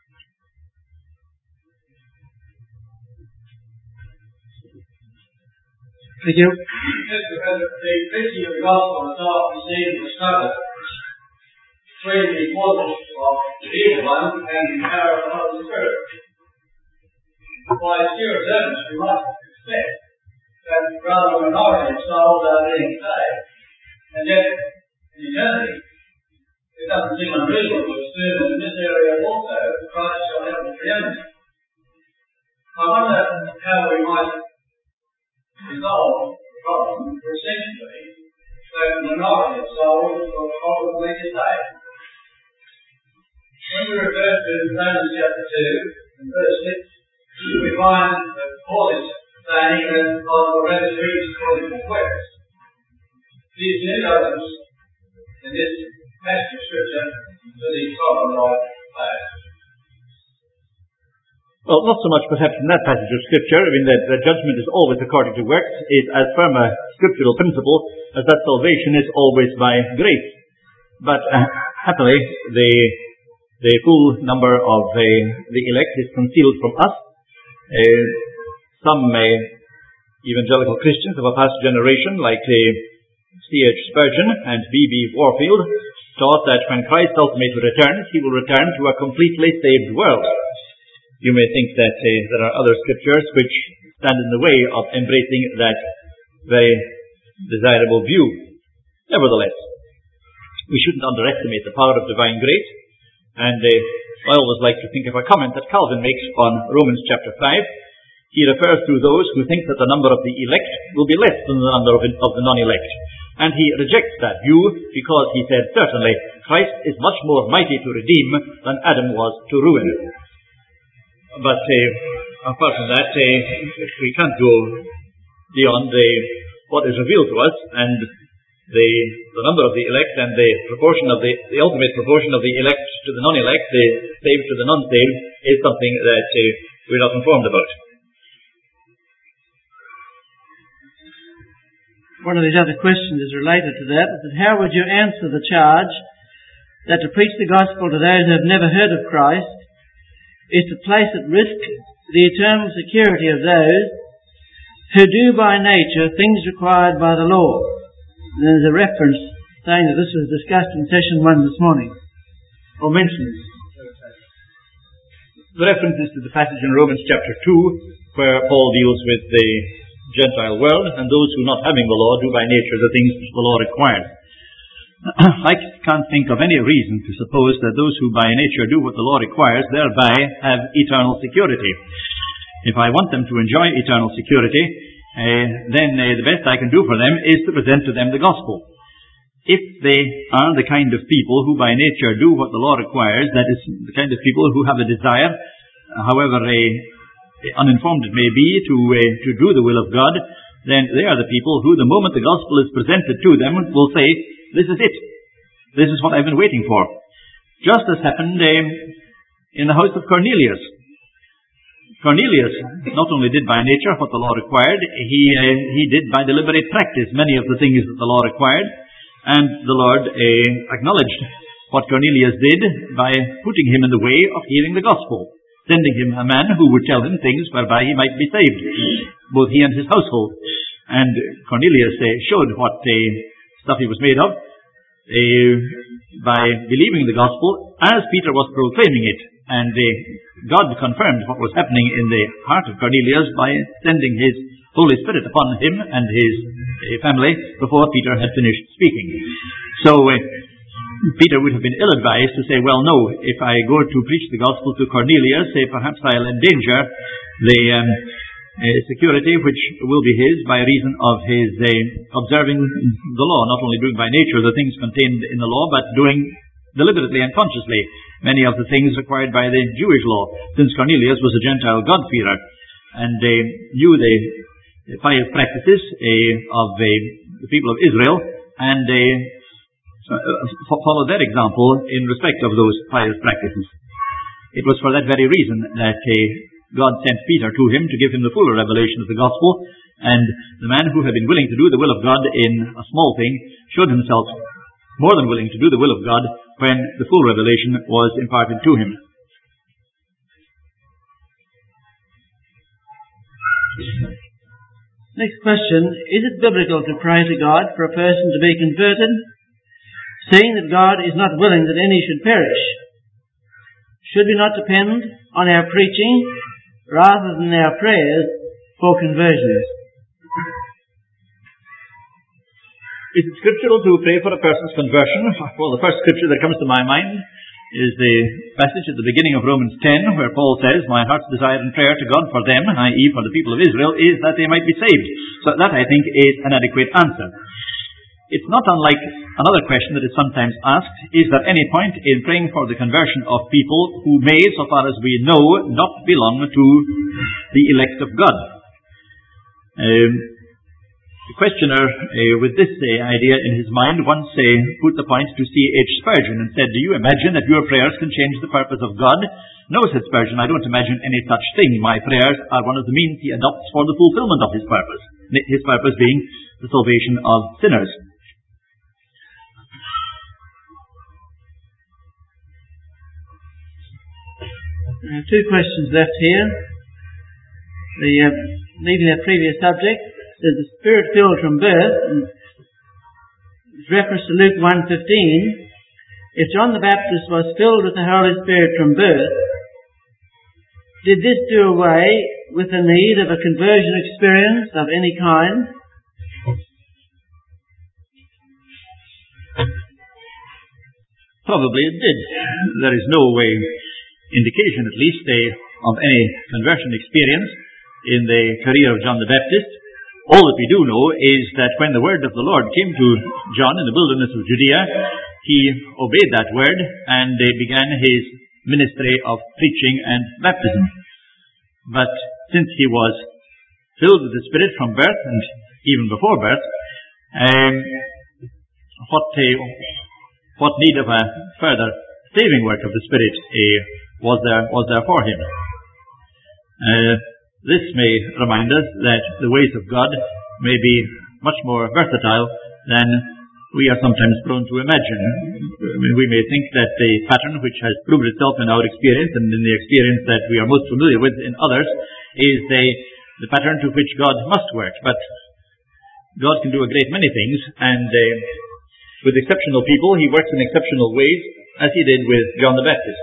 Thank you. The preaching of the gospel is often seen as a struggle between the forces of the evil one and the power of the Holy Spirit. By pure observance, we might expect that rather a minority of souls are being saved. And yet, in eternity, it doesn't seem unreasonable to assume that in this area also Christ shall have the preeminence. I wonder how we might resolve the problem, for essentially, that a minority of souls will probably be saved. When we refer to Romans chapter two and verse six, we find that Paul is saying that God will rather preach according to works. These new elements in this passage of Scripture to the problem of faith. Well, not so much perhaps in that passage of Scripture. I mean, that, that judgment is always according to works is as firm a scriptural principle as that salvation is always by grace. But uh, happily, the the full number of uh, the elect is concealed from us. Uh, some uh, evangelical Christians of a past generation, like uh, C H Spurgeon and B B Warfield, taught that when Christ ultimately returns, he will return to a completely saved world. You may think that uh, there are other scriptures which stand in the way of embracing that very desirable view. Nevertheless, we shouldn't underestimate the power of divine grace. And uh, I always like to think of a comment that Calvin makes on Romans chapter five. He refers to those who think that the number of the elect will be less than the number of, of the non-elect. And he rejects that view because he said, certainly, Christ is much more mighty to redeem than Adam was to ruin. But uh, apart from that, uh, we can't go beyond uh, what is revealed to us, and the, the number of the elect and the proportion of the, the ultimate proportion of the elect to the non-elect, the saved to the non-saved, is something that uh, we're not informed about. One of these other questions is related to that. Is that how would you answer the charge that to preach the gospel to those who have never heard of Christ is to place at risk the eternal security of those who do by nature things required by the law? And there's a reference saying that this was discussed in session one this morning, or mentioned. The reference is to the passage in Romans chapter two, where Paul deals with the Gentile world, and those who, not having the law, do by nature the things which the law requires. I can't think of any reason to suppose that those who by nature do what the law requires thereby have eternal security. If I want them to enjoy eternal security, uh, then uh, the best I can do for them is to present to them the gospel. If they are the kind of people who by nature do what the law requires, that is, the kind of people who have a desire, however uh, uninformed it may be, to uh, to do the will of God, then they are the people who, the moment the gospel is presented to them, will say, this is it. This is what I've been waiting for. Just as happened uh, in the house of Cornelius. Cornelius not only did by nature what the law required, he uh, he did by deliberate practice many of the things that the law required, and the Lord uh, acknowledged what Cornelius did by putting him in the way of hearing the gospel, sending him a man who would tell him things whereby he might be saved, both he and his household. And Cornelius uh, showed what uh, stuff he was made of uh, by believing the gospel as Peter was proclaiming it. And uh, God confirmed what was happening in the heart of Cornelius by sending his Holy Spirit upon him and his uh, family before Peter had finished speaking. So uh, Peter would have been ill-advised to say, well, no, if I go to preach the gospel to Cornelius, say, perhaps I'll endanger the um, uh, security which will be his by reason of his uh, observing the law, not only doing by nature the things contained in the law, but doing deliberately and consciously many of the things required by the Jewish law, since Cornelius was a Gentile God-fearer and uh, knew the pious practices uh, of uh, the people of Israel and uh, followed their example in respect of those pious practices. It was for that very reason that uh, God sent Peter to him to give him the fuller revelation of the gospel, and the man who had been willing to do the will of God in a small thing showed himself more than willing to do the will of God when the full revelation was imparted to him. Next question, is it biblical to pray to God for a person to be converted, seeing that God is not willing that any should perish? Should we not depend on our preaching rather than our prayers for conversions? Is it scriptural to pray for a person's conversion? Well, the first scripture that comes to my mind is the passage at the beginning of Romans ten, where Paul says, my heart's desire and prayer to God for them, that is for the people of Israel, is that they might be saved. So that, I think, is an adequate answer. It's not unlike another question that is sometimes asked, is there any point in praying for the conversion of people who may, so far as we know, not belong to the elect of God? Um, The questioner, uh, with this uh, idea in his mind, once uh, put the point to C H Spurgeon and said, do you imagine that your prayers can change the purpose of God? No, said Spurgeon, I don't imagine any such thing. My prayers are one of the means he adopts for the fulfillment of his purpose. His purpose being the salvation of sinners. Uh, two questions left here. The, uh, leaving our previous subject, says the Spirit filled from birth, and with reference to Luke one fifteen, if John the Baptist was filled with the Holy Spirit from birth, did this do away with the need of a conversion experience of any kind? Probably it did. There is no way, indication at least, uh, of any conversion experience in the career of John the Baptist. All that we do know is that when the word of the Lord came to John in the wilderness of Judea, he obeyed that word and uh, began his ministry of preaching and baptism. But since he was filled with the Spirit from birth, and even before birth, um, what, uh, what need of a further saving work of the Spirit uh, was there was there for him? Uh, This may remind us that the ways of God may be much more versatile than we are sometimes prone to imagine. I mean, we may think that the pattern which has proved itself in our experience and in the experience that we are most familiar with in others is the, the pattern to which God must work. But God can do a great many things, and uh, with exceptional people, he works in exceptional ways, as he did with John the Baptist.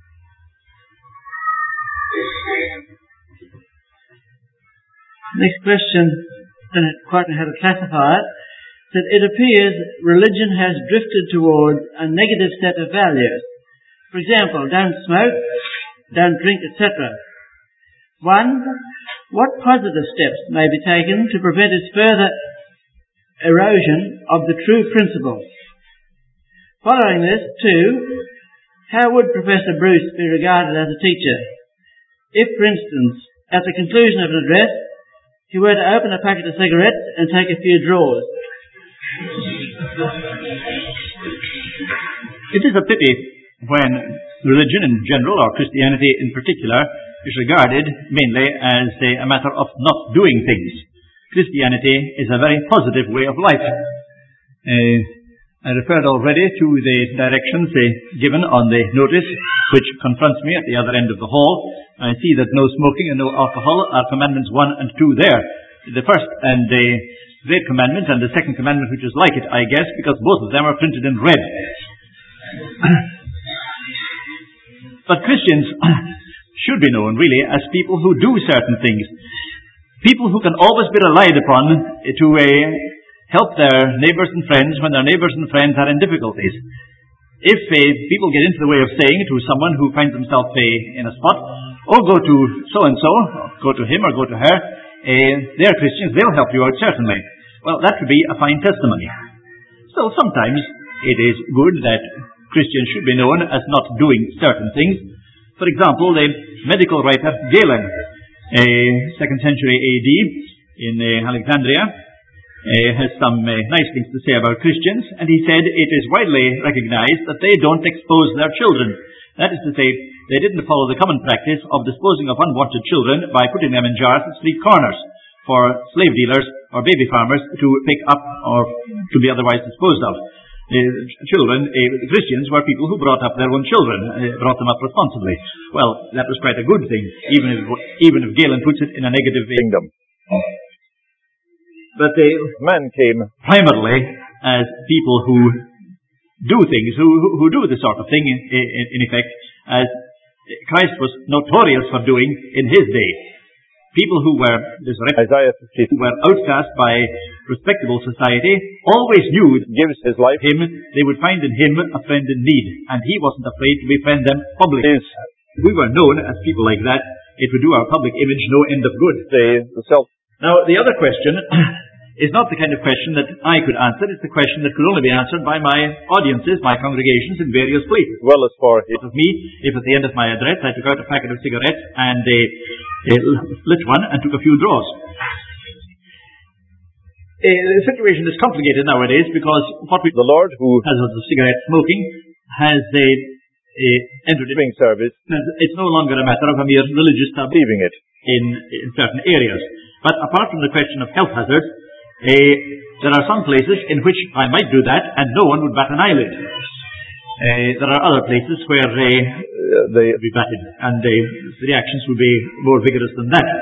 Next question, I don't quite know how to classify it, that it appears religion has drifted towards a negative set of values. For example, don't smoke, don't drink, et cetera. One, what positive steps may be taken to prevent its further erosion of the true principles? Following this, two, how would Professor Bruce be regarded as a teacher? If, for instance, at the conclusion of an address, he were to open a packet of cigarettes and take a few draws. It is a pity when religion in general, or Christianity in particular, is regarded mainly as a, a matter of not doing things. Christianity is a very positive way of life. Uh, I referred already to the directions uh, given on the notice which confronts me at the other end of the hall. I see that no smoking and no alcohol are commandments one and two there. The first and the great commandment and the second commandment which is like it, I guess, because both of them are printed in red. But Christians should be known, really, as people who do certain things. People who can always be relied upon to uh, help their neighbours and friends when their neighbours and friends are in difficulties. If uh, people get into the way of saying to someone who finds himself uh, in a spot, oh, go to so-and-so, go to him or go to her, uh, they're Christians, they'll help you out certainly. Well, that would be a fine testimony. So sometimes it is good that Christians should be known as not doing certain things. For example, the medical writer Galen, uh, second century A D in uh, Alexandria, uh, has some uh, nice things to say about Christians, and he said it is widely recognized that they don't expose their children. That is to say, they didn't follow the common practice of disposing of unwanted children by putting them in jars at street corners for slave dealers or baby farmers to pick up or to be otherwise disposed of. Uh, children, uh, Christians were people who brought up their own children, uh, brought them up responsibly. Well, that was quite a good thing, even if, even if Galen puts it in a negative kingdom. But the men came primarily as people who do things, who, who do this sort of thing, in, in, in effect, as Christ was notorious for doing in his day. People who were, Isaiah who were outcast by respectable society always knew that gives his life him, they would find in him a friend in need, and he wasn't afraid to befriend them publicly. If we were known as people like that, it would do our public image no end of good. The, the self. Now, the other question is not the kind of question that I could answer. It's the question that could only be answered by my audiences, my congregations in various places. Well as for it of me, if at the end of my address I took out a packet of cigarettes and uh, uh, lit one and took a few draws. Uh, the situation is complicated nowadays because what we, the Lord who has the cigarette smoking has uh, uh, entered the service. It's no longer a matter of a mere religious believing it in, in certain areas. But apart from the question of health hazards, uh, there are some places in which I might do that and no one would bat an eyelid. Uh, there are other places where uh, they would be batted and uh, the reactions would be more vigorous than that.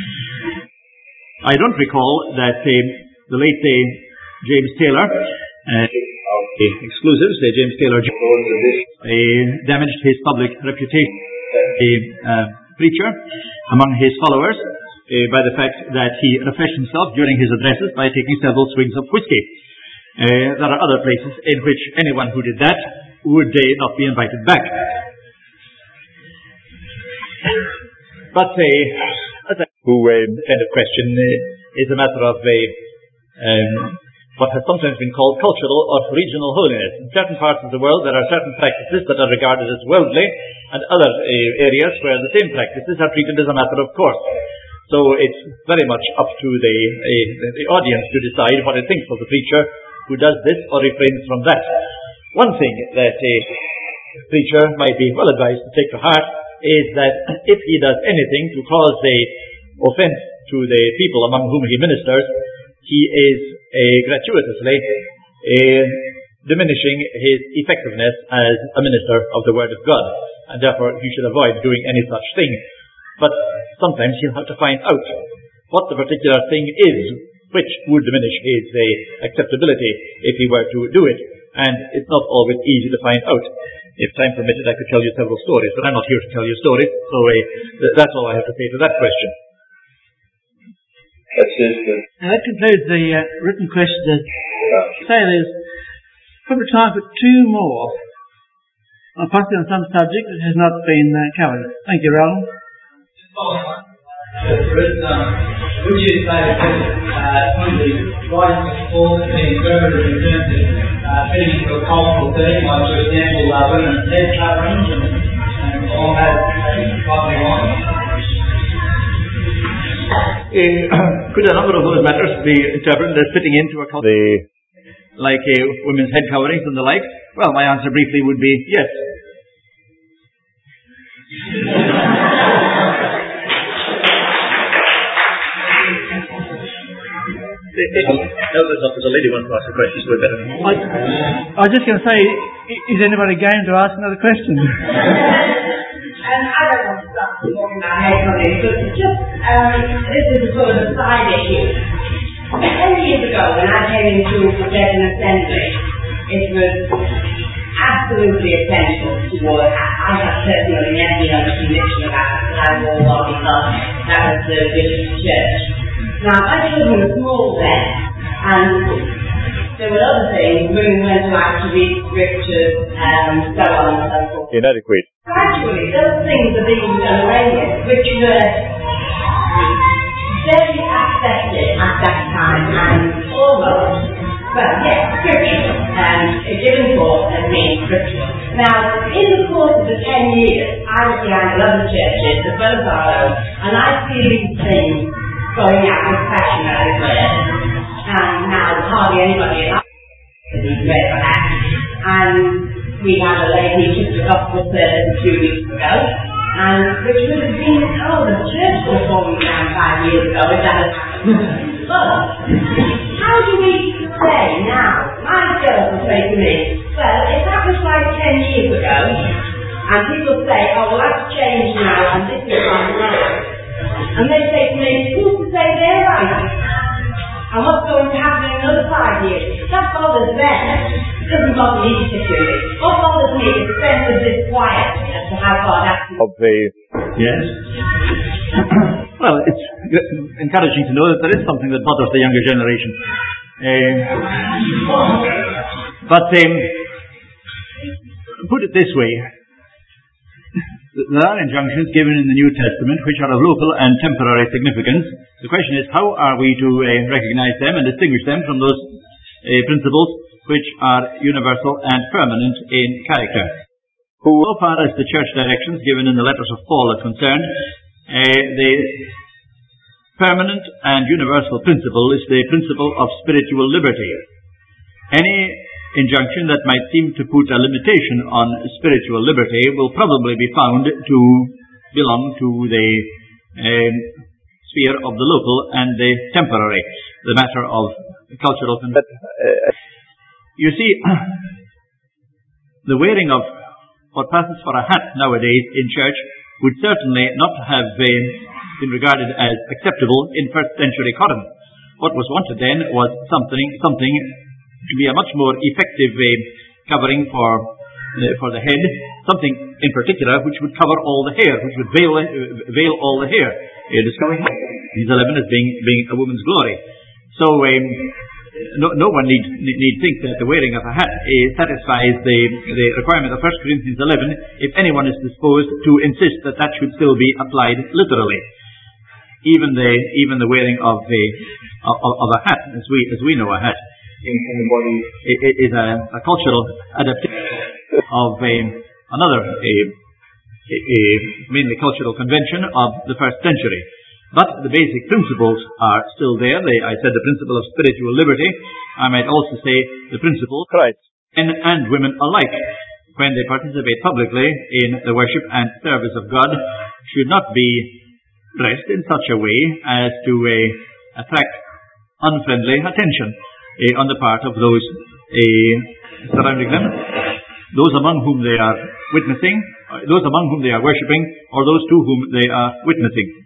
I don't recall that uh, the late uh, James Taylor, uh, the exclusives, uh, James Taylor, uh, damaged his public reputation as a uh, preacher among his followers uh, by the fact that he refreshed himself during his addresses by taking several swigs of whiskey. Uh, there are other places in which anyone who did that would uh, not be invited back. But uh, as a who, uh, kind of question uh, is a matter of uh, um, what has sometimes been called cultural or regional holiness. In certain parts of the world there are certain practices that are regarded as worldly, and other uh, areas where the same practices are treated as a matter of course. So it's very much up to the, uh, the audience to decide what it thinks of the preacher who does this or refrains from that. One thing that a preacher might be well advised to take to heart is that if he does anything to cause a offense to the people among whom he ministers, he is uh, gratuitously uh, diminishing his effectiveness as a minister of the Word of God, and therefore he should avoid doing any such thing. But sometimes he'll have to find out what the particular thing is which would diminish his uh, acceptability if he were to do it. And it's not always easy to find out. If time permitted, I could tell you several stories, but I'm not here to tell you stories, so uh, th- that's all I have to say to that question. That's it. Now that concludes the uh, written questions. Say there's probably time for two more, or possibly on some subject that has not been uh, covered. Thank you, Roland. Would you say that uh, one of the writings of Paul has been interpreted in terms of uh, fitting into a cultural theme, like for example, uh, women's head coverings and, and all that probably on? Uh, could a number of those matters be interpreted as fitting into a culture, like uh, women's head coverings and the like? Well, my answer briefly would be yes. No, there's not. There's a lady wants to ask a question, so we're better. I, I was just going to say, is anybody game to ask another question? And I don't want to start talking about head coverings, but just, um, this is a sort of a side issue. Ten years ago, when I came into Forgetting Assembly, it was absolutely essential to wear, I have personally never been under conviction about the Canal War Law because that was the Bishop's Church. Now, my children were small then, and there were other things, women weren't allowed to read scriptures, and so on and so forth. Inadequate. Gradually, those things are being done away with, which were very accepted at that time, and almost, well, yes, scriptural, and given forth as being scriptural. Now, in the course of the ten years, I was behind other churches, as well as our own, and I see these things going out with passion, as it were. And now hardly anybody in our is read for that. And we had a lady who took the gospel service two weeks ago, and which would have been, oh, the church was falling down five years ago, if that had happened. But how do we say now? My girls will say to me, well, if that was like ten years ago, and people say, oh, well, that's changed now, and this is right now. And they say to me, who's to say they're right? And what's going to happen in another five years? That bothers them. It doesn't bother me particularly. What bothers me is the sense of disquiet as to how far that's... Of the... Yes. Well, it's encouraging to know that there is something that bothers the younger generation. Uh, but um, put it this way. There are injunctions given in the New Testament which are of local and temporary significance. The question is, how are we to uh, recognize them and distinguish them from those uh, principles which are universal and permanent in character? So far as the church directions given in the letters of Paul are concerned, uh, the permanent and universal principle is the principle of spiritual liberty. Any injunction that might seem to put a limitation on spiritual liberty will probably be found to belong to the uh, sphere of the local and the temporary, the matter of cultural convention. Uh, you see, the wearing of what passes for a hat nowadays in church would certainly not have uh, been regarded as acceptable in first century Corinth. What was wanted then was something, something to be a much more effective uh, covering for uh, for the head, something in particular which would cover all the hair, which would veil, uh, veil all the hair. Uh, discovering these eleven as being being a woman's glory. So um, no, no one need, need need think that the wearing of a hat uh, satisfies the the requirement of First Corinthians eleven if anyone is disposed to insist that that should still be applied literally. Even the even the wearing of the of, of a hat, as we as we know a hat. In, in the body is a, a cultural adaptation of a, another a, a, mainly cultural convention of the first century. But the basic principles are still there. They, I said the principle of spiritual liberty. I might also say the principle right. men and women alike, when they participate publicly in the worship and service of God, should not be dressed in such a way as to uh, attract unfriendly attention Uh, on the part of those uh, surrounding them, those among whom they are witnessing, uh, those among whom they are worshipping, or those to whom they are witnessing.